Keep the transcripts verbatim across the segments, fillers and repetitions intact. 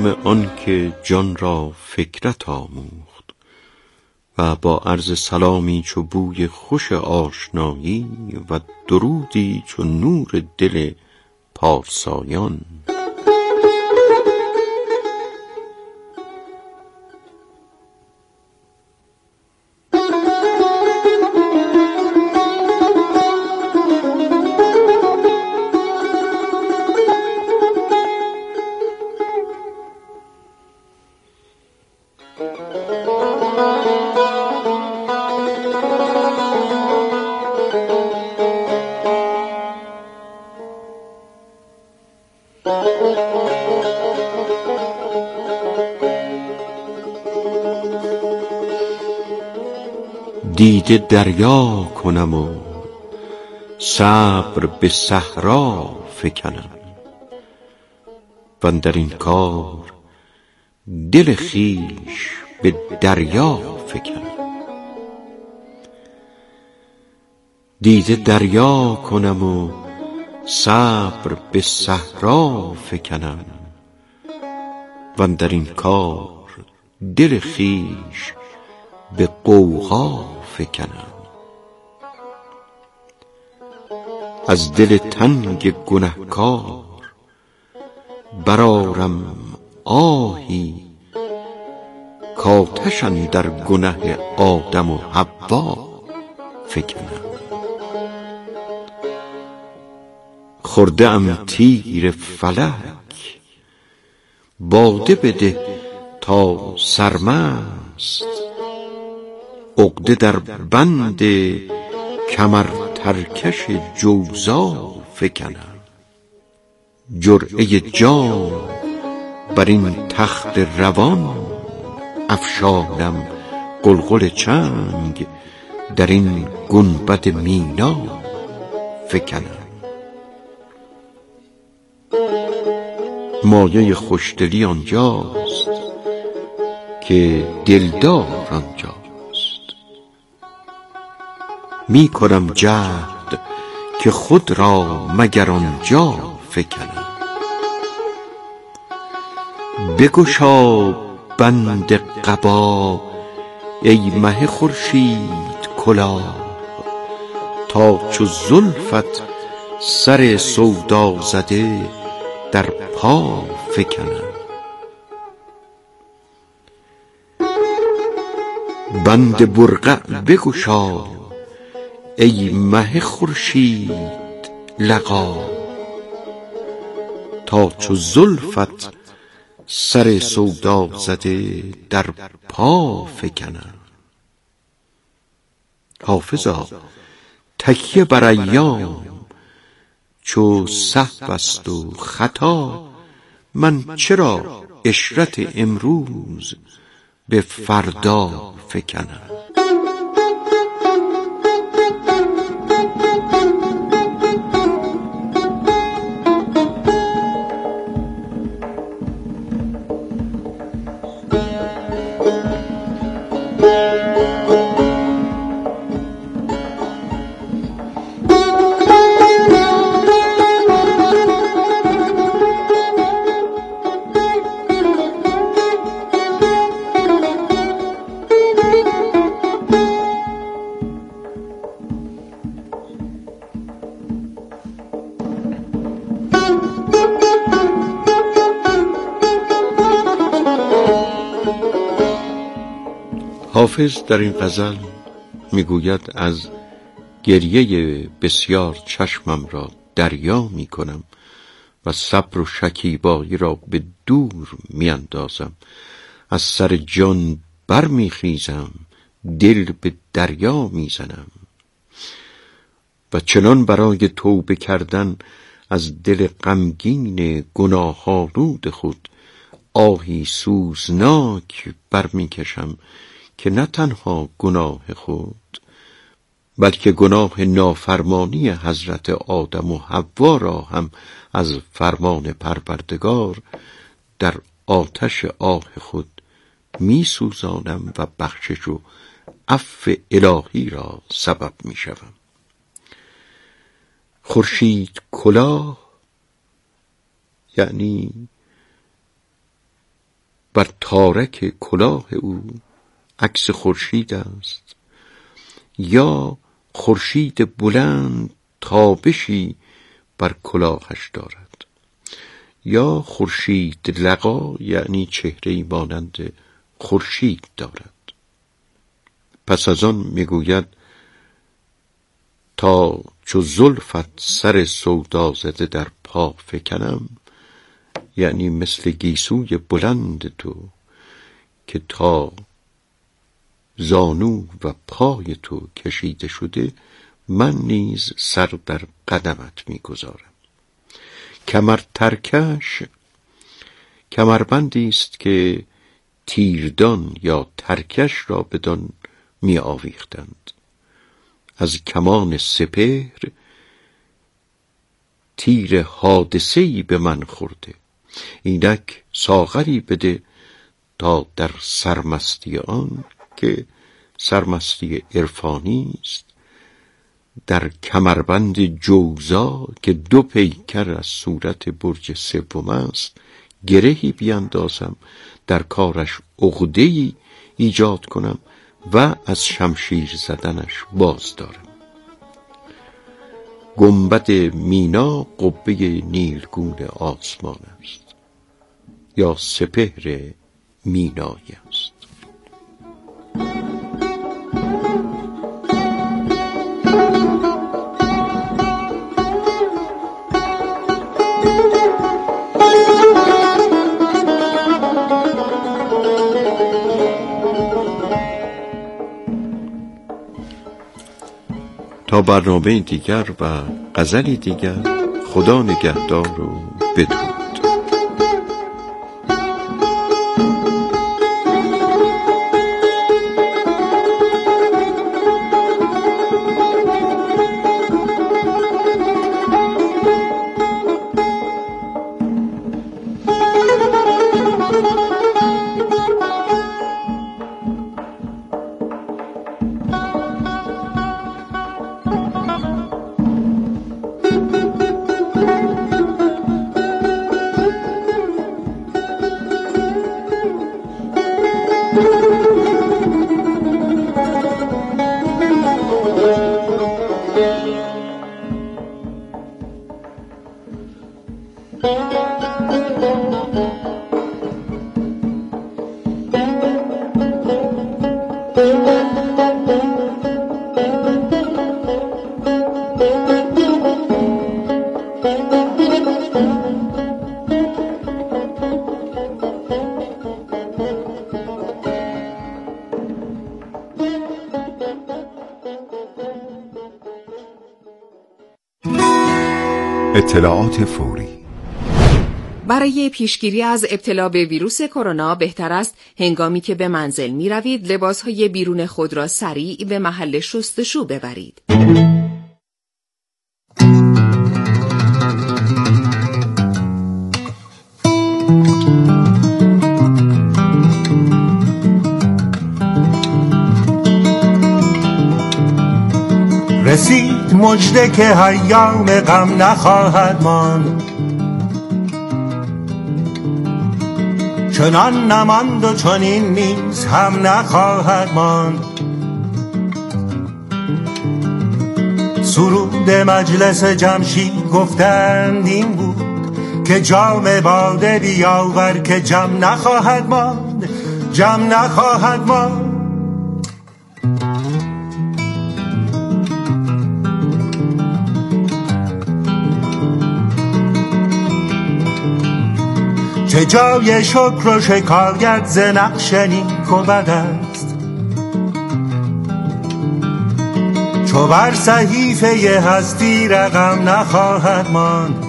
نام آن که جان را فکرت آموخت و با عرض سلامی چو بوی خوش آشنایی و درودی چو نور دل پارسایان. دیده دریا کنم و صبر به صحرا فکنم، وندر این کار دل خویش به دریا فکنم. دیده دریا کنم و صبر به صحرا فکنم، وندر این کار دل خویش به غوغا فکنم. از دل تنگ گنهکار برآرم آهی کآتش اندر گنه آدم و حوا فکنم. خورده ام تیر فلک باده بده تا سرمست، عقده در بند کمر ترکش جوزا فکنم. جرعه جام بر این تخت روان افشانم، غلغل چنگ در این گنبد مینا فکنم. مایه خوشدلی آنجاست که دلدار آنجاست، می کنم جهد که خود را مگر آنجا فکنم. بگشا بند قبا ای مه خورشید کلاه، تا چو زلفت سر سودا زده در پا فکنم. بند برقع بگشا ای مه خورشید لقا، تا چو زلفت سر سودا زده در پا فکنم. حافظا تکیه بر ایام چو سهو است و خطا، من چرا عشرت امروز به فردا فکنم. حافظ در این غزل میگوید از گریه بسیار چشمم را دریا می کنم و صبر و شکیبایی را به دور می اندازم. از سر جان بر می خیزم، دل به دریا می زنم و چنان برای توبه کردن از دل غمگین گناه‌آلود خود آهی سوزناک بر می کشم که نه تنها گناه خود بلکه گناه نافرمانی حضرت آدم و حوا را هم از فرمان پروردگار در آتش آه خود می سوزانم و بخشش و عفو الهی را سبب می شوم. خورشید کلاه یعنی بر تارک کلاه او عکس خورشید است، یا خورشید بلند تابشی بر کلاهش دارد، یا خورشید لقا یعنی چهره‌ای مانند خورشید دارد. پس از آن میگوید تا چو زلفت سر سودا زده در پا فکنم، یعنی مثل گیسوی بلند تو که تا زانو و پای تو کشیده شده، من نیز سر در قدمت میگذارم. کمر ترکش کمربندی است که تیردان یا ترکش را بدان می آویختند. از کمان سپهر تیر حادثه‌ای به من خورده، اینک ساغری بده تا در سرمستی آن که سرمستی عرفانی است، در کمربند جوزا که دو پیکر از صورت برج سوم است گرهی بیندازم، در کارش عقده‌ای ایجاد کنم و از شمشیر زدنش باز دارم. گنبد مینا قبه نیلگون آسمان است، یا سپهر مینایی است. تا برنامه دیگر و غزلی دیگر، خدا نگهدار و بدرود. اطلاعات فوری. برای پیشگیری از ابتلا به ویروس کرونا بهتر است هنگامی که به منزل می روید لباسهای بیرون خود را سریع به محل شستشو ببرید. رسید مژده که ایام غم نخواهد ماند، چنان نماند و چنین نیز هم نخواهد ماند. سرود مجلس جمشید گفتند این بود که جام باده بیاور که جم نخواهد ماند، جم نخواهد ماند. چه جای شکر و شکایت ز نقش نیک و بد است، چو بر صحیفه هستی رقم نخواهد ماند.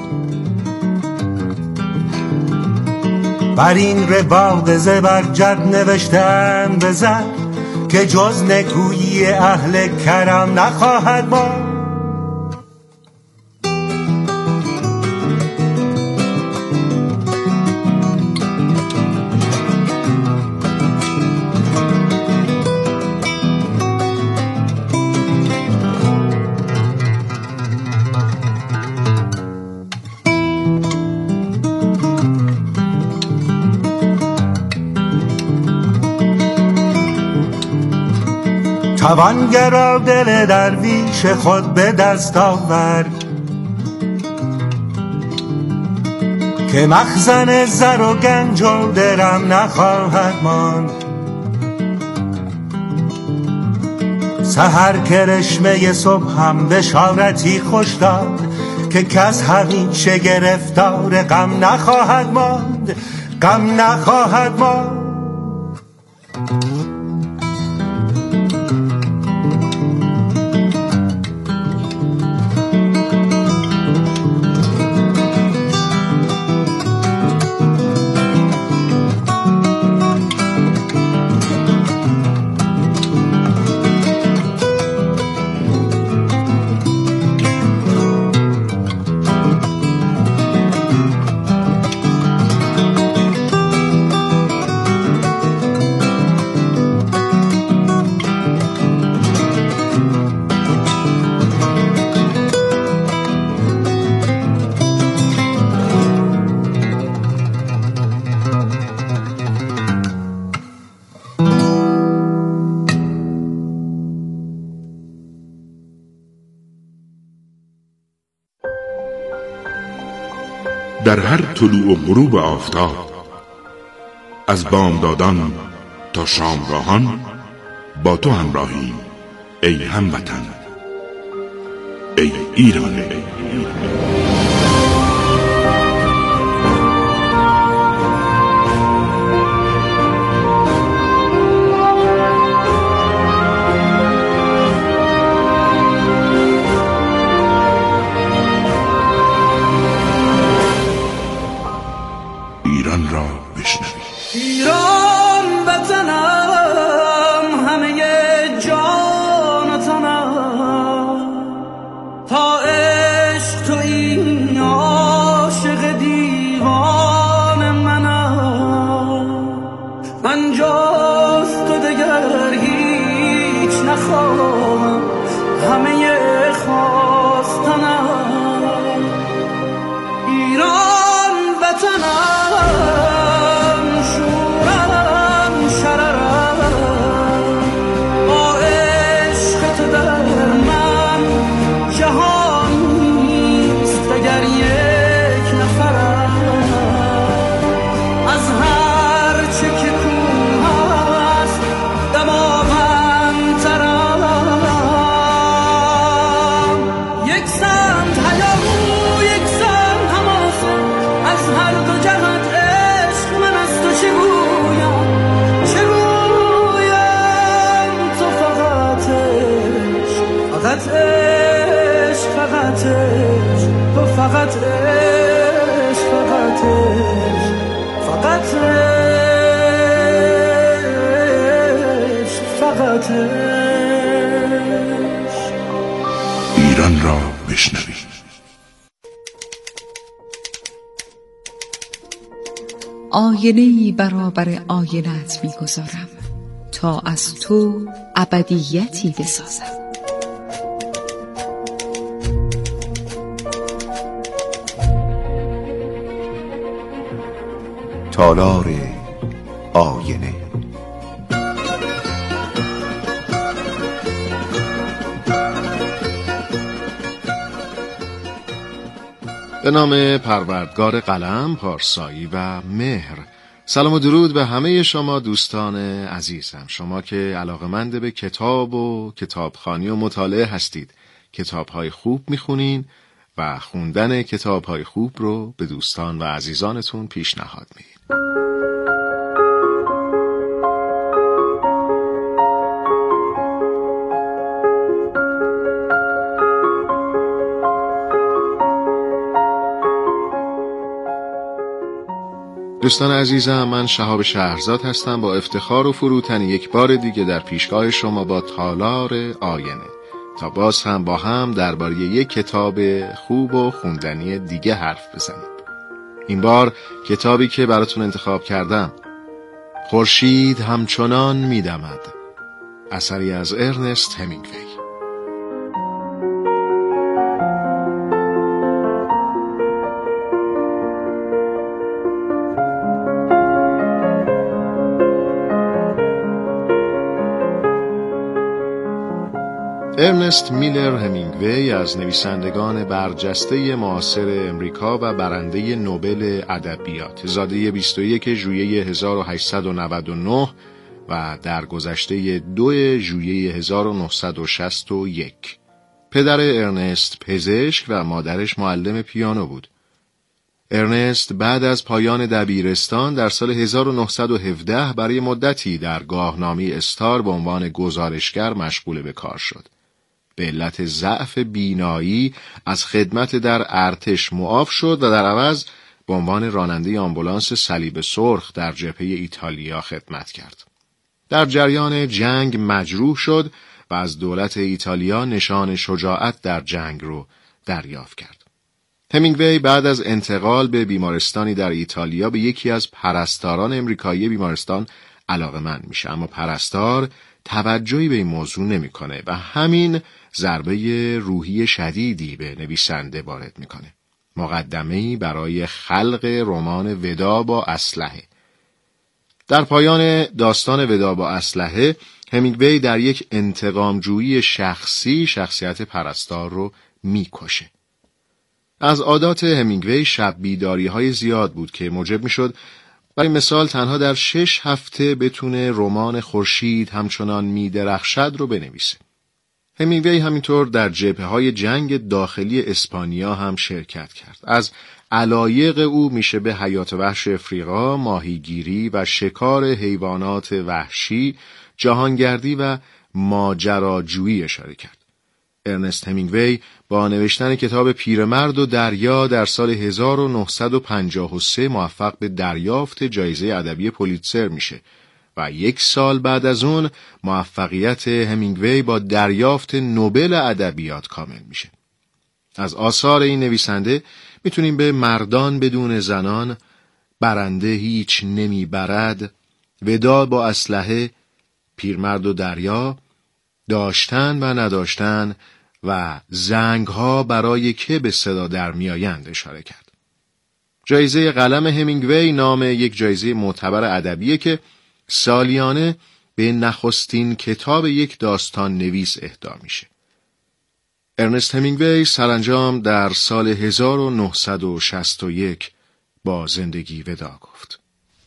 بر این رواق زبرجد نوشتن بزن که جز نکویی اهل کرم نخواهد ماند. توانگرا دل درویش خود به دست آورد که مخزن زر و گنج و درم نخواهد ماند. سحر کرشمه صبح هم بشارتی خوش داد که کس همیشه گرفتار غم نخواهد ماند، غم نخواهد ماند. در هر طلوع و غروب آفتاب، از بامدادان تا شامگاهان با تو همراهیم ای هموطن، ای ایران. ایران را بشنوید. ایران وطنم، همه جان و تنم، تا عشق تو این عاشق دیوان منم. من جز تو دگر هیچ نخواهم، همه خواستنم. ایران وطنم، فقط عشق، فقط عشق، فقط عشق، فقط عشق. ایران را بشنوید. آینه‌ای برابر آینه‌ات می‌گذارم تا از تو ابدیتی بسازم. تالار آینه. به نام پروردگار قلم، پارسایی و مهر. سلام و درود به همه شما دوستان عزیزم، شما که علاقه‌مند به کتاب و کتابخوانی و مطالعه هستید، کتاب‌های خوب می‌خونین و خوندن کتاب‌های خوب رو به دوستان و عزیزانتون پیشنهاد میدین. دوستان عزیزم، من شهاب شهرزاد هستم، با افتخار و فروتنی یک بار دیگه در پیشگاه شما با تالار آینه، تا باز هم با هم درباره یک کتاب خوب و خوندنی دیگه حرف بزنیم. این بار کتابی که براتون انتخاب کردم، خورشید همچنان میدمد، اثری از ارنست همینگوی. ارنست میلر همینگوی از نویسندگان برجسته معاصر امریکا و برنده نوبل ادبیات، زاده بیست و یک ژوئیه هزار و هشتصد و نود و نه و در گذشته دو ژوئیه هزار و نهصد و شصت و یک. پدر ارنست پزشک و مادرش معلم پیانو بود. ارنست بعد از پایان دبیرستان در سال هزار و نهصد و هفده برای مدتی در گاهنامه استار به عنوان گزارشگر مشغول به کار شد. به علت ضعف بینایی از خدمت در ارتش معاف شد و در عوض به عنوان راننده آمبولانس صلیب سرخ در جبهه ایتالیا خدمت کرد. در جریان جنگ مجروح شد و از دولت ایتالیا نشان شجاعت در جنگ رو دریافت کرد. همینگوی بعد از انتقال به بیمارستانی در ایتالیا به یکی از پرستاران امریکایی بیمارستان علاقه‌مند میشه، اما پرستار توجهی به این موضوع نمیکنه و همین ضربه روحی شدیدی به نویسنده وارد میکنه. مقدمه‌ای برای خلق رمان ودا با اسلحه. در پایان داستان ودا با اسلحه، همینگوی در یک انتقامجویی شخصی شخصیت پرستار رو میکشه. از عادات همینگوی شب بیداری های زیاد بود که موجب میشد برای مثال تنها در شش هفته بتونه رمان خورشید همچنان میدرخشد رو بنویسه. همینگوی همینطور در جبهه‌های جنگ داخلی اسپانیا هم شرکت کرد. از علایق او میشه به حیات وحش افریقا، ماهیگیری و شکار حیوانات وحشی، جهانگردی و ماجراجویی اشاره کرد. ارنست همینگوی با نوشتن کتاب پیرمرد و دریا در سال هزار و نهصد و پنجاه و سه موفق به دریافت جایزه ادبی پولیتزر میشه و یک سال بعد از اون موفقیت همینگوی با دریافت نوبل ادبیات کامل میشه. از آثار این نویسنده میتونیم به مردان بدون زنان، برنده هیچ نمیبرد، ودا با اسلحه، پیرمرد و دریا، داشتن و نداشتن و زنگ‌ها برای که به صدا در میآیند اشاره کرد. جایزه قلم همینگوی نام یک جایزه معتبر ادبیه که سالیانه به نخستین کتاب یک داستان نویس اهدا میشه. ارنست همینگوی سرانجام در سال هزار و نهصد و شصت و یک با زندگی ودا گفت.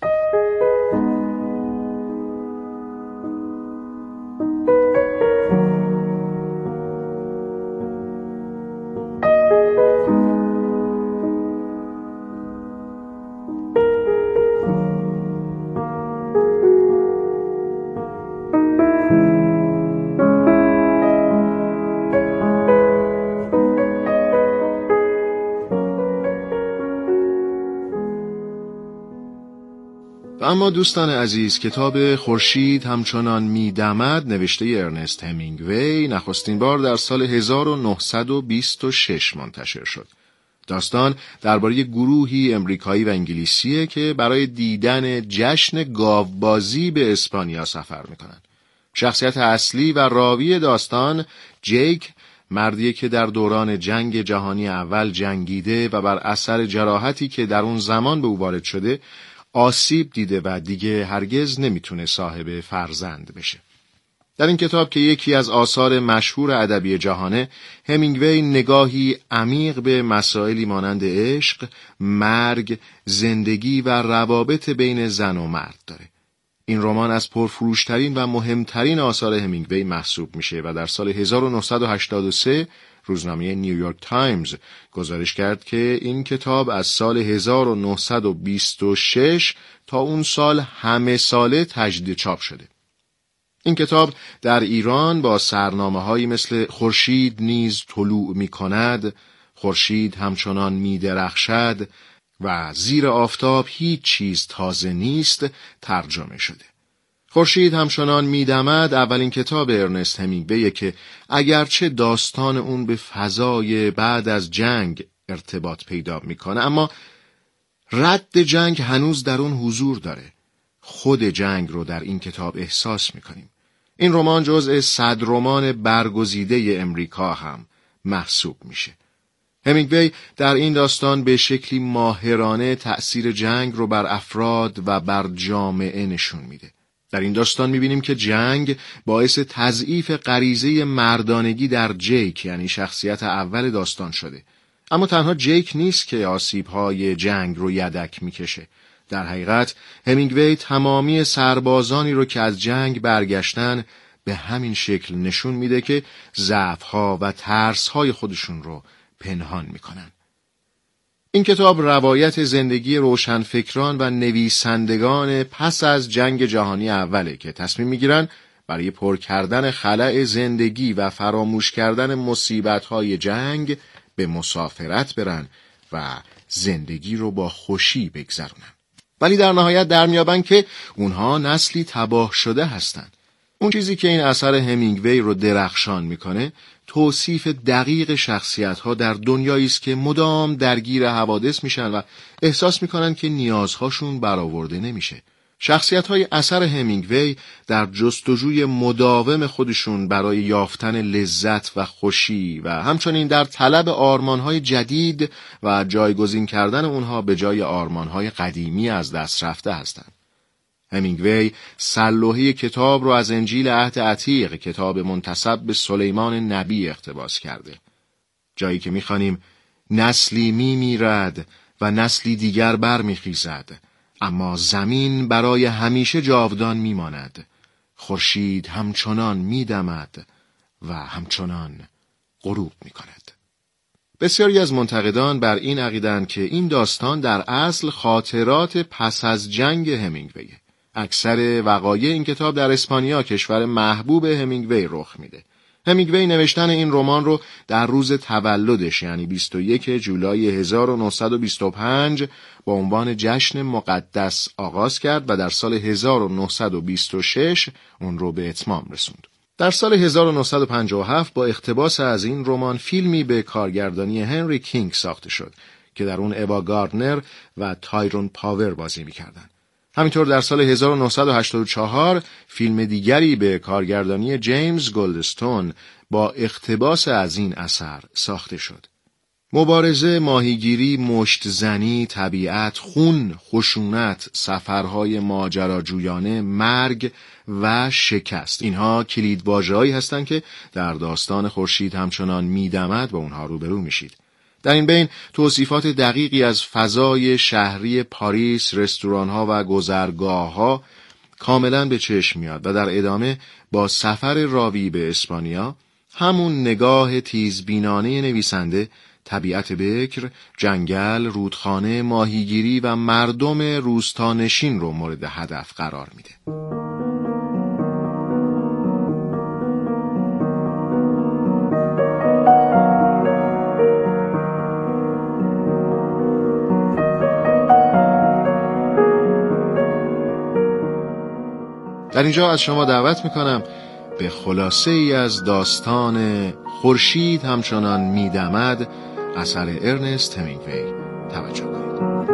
اما دوستان عزیز، کتاب خورشید همچنان میدمد نوشته ارنست همینگوی نخستین بار در سال هزار و نهصد و بیست و شش منتشر شد. داستان درباره گروهی امریکایی و انگلیسیه که برای دیدن جشن گاوبازی به اسپانیا سفر میکنن. شخصیت اصلی و راوی داستان جیک، مردیه که در دوران جنگ جهانی اول جنگیده و بر اثر جراحتی که در اون زمان به او وارد شده آسیب دیده و دیگه هرگز نمیتونه صاحب فرزند بشه. در این کتاب که یکی از آثار مشهور ادبی جهانه، همینگوی نگاهی عمیق به مسائلی مانند عشق، مرگ، زندگی و روابط بین زن و مرد داره. این رمان از پرفروشترین و مهمترین آثار همینگوی محسوب میشه و در سال هزار و نهصد و هشتاد و سه روزنامه نیویورک تایمز گزارش کرد که این کتاب از سال هزار و نهصد و بیست و شش تا اون سال همه ساله تجدید چاپ شده. این کتاب در ایران با سرنامه‌هایی مثل خورشید نیز طلوع می‌کند، خورشید همچنان می‌درخشد و زیر آفتاب هیچ چیز تازه نیست ترجمه شده. خورشید همچنان میدمد اولین کتاب ارنست همینگویه که اگرچه داستان اون به فضای بعد از جنگ ارتباط پیدا میکنه، اما رد جنگ هنوز در اون حضور داره. خود جنگ رو در این کتاب احساس میکنیم. این رمان جزء صد رمان برگزیده امریکا هم محسوب میشه. همینگوی در این داستان به شکلی ماهرانه تأثیر جنگ رو بر افراد و بر جامعه نشون میده. در این داستان می‌بینیم که جنگ باعث تضعیف غریزه مردانگی در جیک، یعنی شخصیت اول داستان شده. اما تنها جیک نیست که آسیب‌های جنگ رو یدک می‌کشه. در حقیقت همینگوی تمامی سربازانی رو که از جنگ برگشتن به همین شکل نشون میده که ضعف‌ها و ترس‌های خودشون رو پنهان میکنن. این کتاب روایت زندگی روشنفکران و نویسندگان پس از جنگ جهانی اوله که تصمیم میگیرن برای پر کردن خلأ زندگی و فراموش کردن مصیبت‌های جنگ به مسافرت برن و زندگی رو با خوشی بگذرونن. ولی در نهایت در میابن که اونها نسلی تباه شده هستن. اون چیزی که این اثر همینگوی رو درخشان میکنه توصیف دقیق شخصیت‌ها در دنیایی است که مدام درگیر حوادث میشن و احساس میکنن که نیازهاشون برآورده نمیشه. شخصیت‌های اثر همینگوی در جستجوی مداوم خودشون برای یافتن لذت و خوشی و همچنین در طلب آرمان‌های جدید و جایگزین کردن اونها به جای آرمان‌های قدیمی از دست رفته هستند. همینگوی سلوحه کتاب رو از انجیل عهد عتیق، کتاب منتسب به سلیمان نبی، اقتباس کرده. جایی که می‌خوانیم نسلی می‌میرد و نسلی دیگر برمیخیزد، اما زمین برای همیشه جاودان میماند. خورشید همچنان میدمد و همچنان غروب میکند. بسیاری از منتقدان بر این عقیده‌اند که این داستان در اصل خاطرات پس از جنگ همینگویه. اکثر وقایع این کتاب در اسپانیا، کشور محبوب همینگوی، رخ میده. همینگوی نوشتن این رمان رو در روز تولدش، یعنی بیست و یکم جولای هزار و نهصد و بیست و پنج با عنوان جشن مقدس آغاز کرد و در سال هزار و نهصد و بیست و شش اون رو به اتمام رسوند. در سال هزار و نهصد و پنجاه و هفت با اقتباس از این رمان فیلمی به کارگردانی هنری کینگ ساخته شد که در اون اوا گاردنر و تایرون پاور بازی می‌کردند. همینطور در سال هزار و نهصد و هشتاد و چهار فیلم دیگری به کارگردانی جیمز گلدستون با اقتباس از این اثر ساخته شد. مبارزه، ماهیگیری، مشت‌زنی، طبیعت، خون، خشونت، سفرهای ماجراجویانه، مرگ و شکست، اینها کلیدواژه‌هایی هستند که در داستان خورشید همچنان میدمد با اونها روبرو میشید. در این بین توصیفات دقیقی از فضای شهری پاریس، رستوران‌ها و گذرگاه‌ها کاملاً به چشم میاد و در ادامه با سفر راوی به اسپانیا همون نگاه تیزبینانه نویسنده طبیعت بکر، جنگل، رودخانه، ماهیگیری و مردم روستانشین رو مورد هدف قرار میده. در اینجا از شما دعوت میکنم به خلاصه ای از داستان خورشید همچنان میدمد اثر ارنست همینگوی توجه کنید.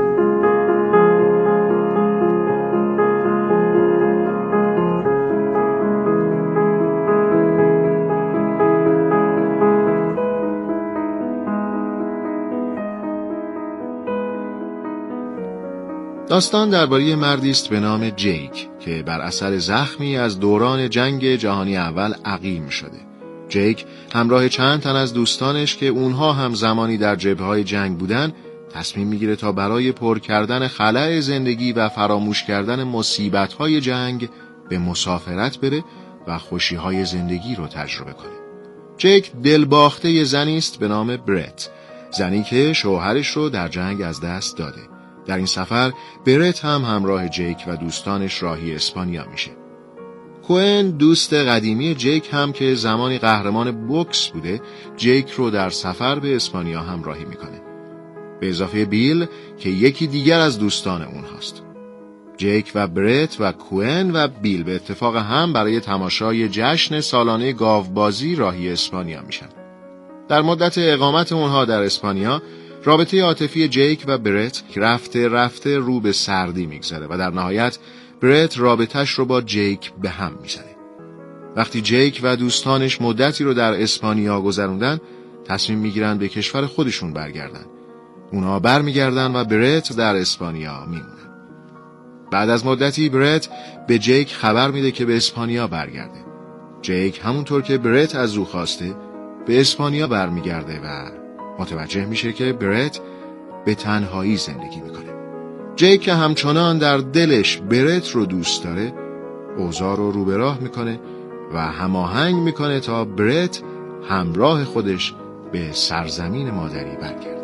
داستان درباره مردی است به نام جیک که بر اثر زخمی از دوران جنگ جهانی اول عقیم شده. جیک همراه چند تن از دوستانش که اونها هم زمانی در جبهه‌های جنگ بودن تصمیم میگیره تا برای پر کردن خلأ زندگی و فراموش کردن مصیبت‌های جنگ به مسافرت بره و خوشی‌های زندگی رو تجربه کنه. جیک دلباخته زنی است به نام برت، زنی که شوهرش رو در جنگ از دست داده. در این سفر برت هم همراه جیک و دوستانش راهی اسپانیا میشه. کوئن دوست قدیمی جیک هم که زمانی قهرمان بوکس بوده، جیک رو در سفر به اسپانیا همراهی میکنه. به اضافه بیل که یکی دیگر از دوستان اونهاست. جیک و برت و کوئن و بیل به اتفاق هم برای تماشای جشن سالانه گاوبازی راهی اسپانیا میشن. در مدت اقامت اونها در اسپانیا رابطه عاطفی جیک و برت رفته رفته رو به سردی میگذره و در نهایت برت رابطش رو با جیک به هم میزنه. وقتی جیک و دوستانش مدتی رو در اسپانیا گذروندن، تصمیم میگیرن به کشور خودشون برگردن. اونا برمیگردن و برت در اسپانیا میمونن. بعد از مدتی برت به جیک خبر میده که به اسپانیا برگرده. جیک همونطور که برت از او خواسته به اسپانیا برمیگرده و متوجه میشه که برت به تنهایی زندگی میکنه. جیک که همچنان در دلش برت رو دوست داره، اوضاع رو رو به راه میکنه و هماهنگ میکنه تا برت همراه خودش به سرزمین مادری برگرده.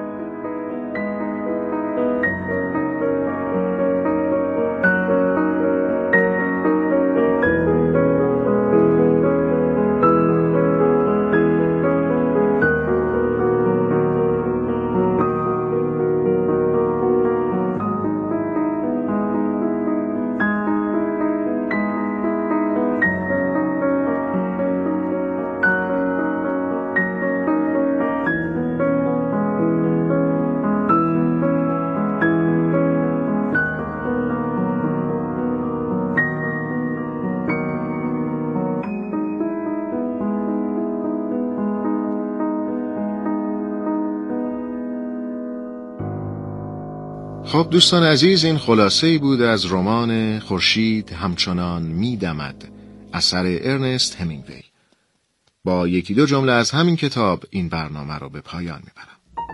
خب دوستان عزیز، این خلاصه‌ای بود از رمان خورشید همچنان می‌دمد اثر ارنست همینگوی. با یکی دو جمله از همین کتاب این برنامه رو به پایان میبرم.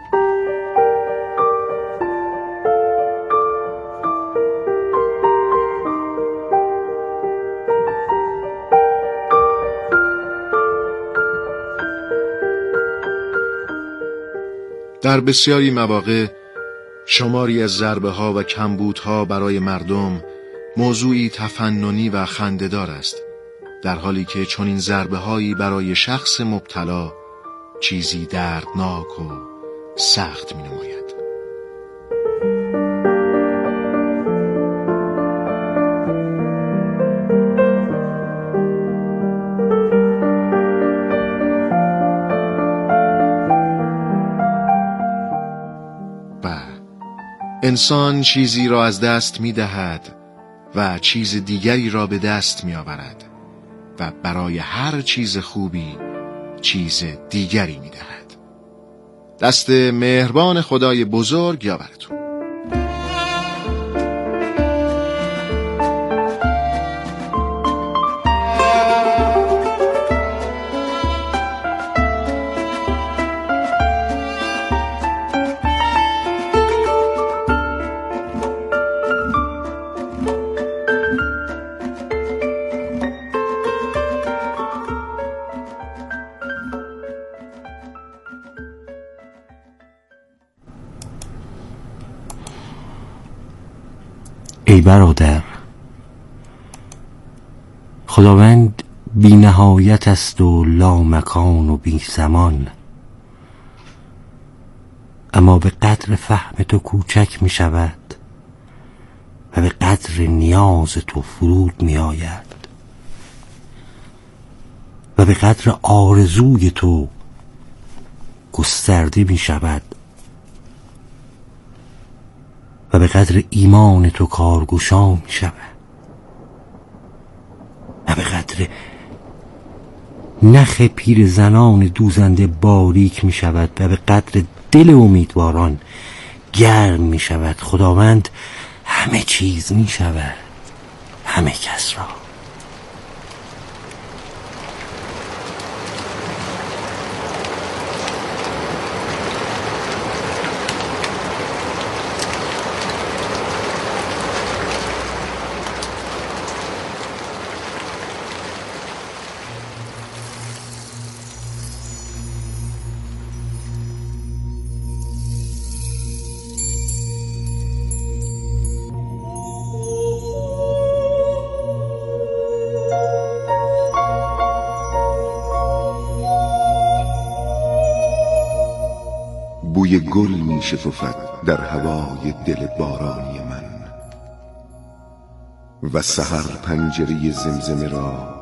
در بسیاری مواقع شماری از ضربه ها و کمبود ها برای مردم موضوعی تفننی و خنده‌دار است، در حالی که چنین ضربه هایی برای شخص مبتلا چیزی دردناک و سخت می نماید. انسان چیزی را از دست می دهد و چیز دیگری را به دست می آورد و برای هر چیز خوبی چیز دیگری می دهد. دست مهربان خدای بزرگ یاورتون. ای برادر، خداوند بی نهایت است و لا مکان و بی زمان، اما به قدر فهم تو کوچک می شود و به قدر نیاز تو فرود می آید و به قدر آرزوی تو گسترده می شود و به قدر ایمان تو کارگشا می شود و به قدر نخ پیر زنان دوزنده باریک می شود و به قدر دل امیدواران گرم می شود. خداوند همه چیز می شود همه کس را. بوی گل می شکفد در هوای دل بارانی من و سحر پنجره زمزمه را